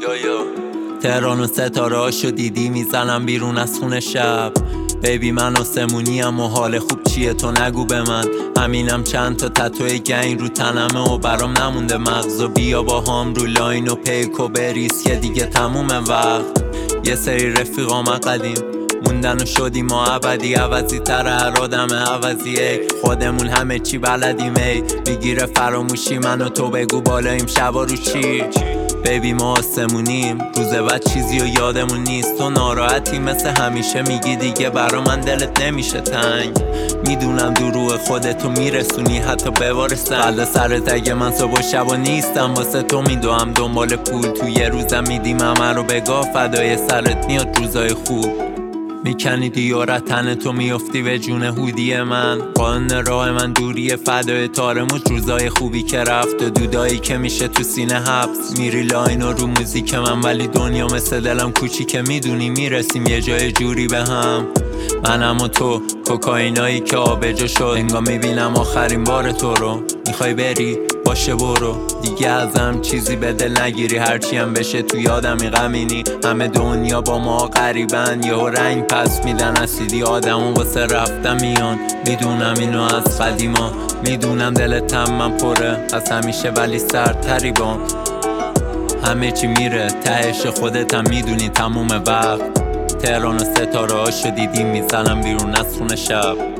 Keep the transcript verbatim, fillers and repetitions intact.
تهران و ستاره هاشو دیدی میزنم بیرون از خونه شب. بیبی من آسمونی ام و حال خوب چیه تو نگو به من. همینم چند تا تتوی گنگ رو تنمه و برام نمونده مغز. و بیا با هم رو لاین و پیک و بریز که دیگه تمومه وقت. یه سری رفیقام قدیم موندن و شدیم ما ابدی. عوضی تر هر آدم عوضیه، خودمون همه چی بلدیم. ای میگیره فراموشی من و تو بگو بالاییم شبا رو چی. بیبی ما آسمونیم روز بعد چیزی و یادمون نیست. تو ناراحتی مثل همیشه میگی دیگه برا من دلت نمیشه تنگ. میدونم دو روح خودتو میرسونی حتی ببار سر بله سرت اگه من صبح و شبا نیستم. واسه تو میدوام دنبال پول تو یه روزم میدیم همه رو بگاه. فدای سرت میاد روزای خوب. میکنی دیارت تن تو میفتی به جون هودی من. قانون راه من دوری فدای تارموز. روزای خوبی که رفت و دودایی که میشه تو سینه حبس. میری لاین و رو موزیک من ولی دنیا مثل دلم کوچیکه. میدونی میرسیم یه جای جوری به هم منم و تو. کوکائینایی که آبجو شد انگار میبینم آخرین بار تو رو. میخوای بری باشه برو دیگه ازم چیزی به دل نگیری. هرچی هم بشه تو یادمی غمینی. همه دنیا با ما غریبن یهو رنگ پس میدن اسیدی. آدمون واسه رفتن میان میدونم اینو از قدیما. میدونم دلتم من پره از همیشه ولی سرتری بام. همه چی میره تهش خودتم میدونی تموم وقت. تهران و ستاره هاشو دیدی میزنم بیرون از خونه شب.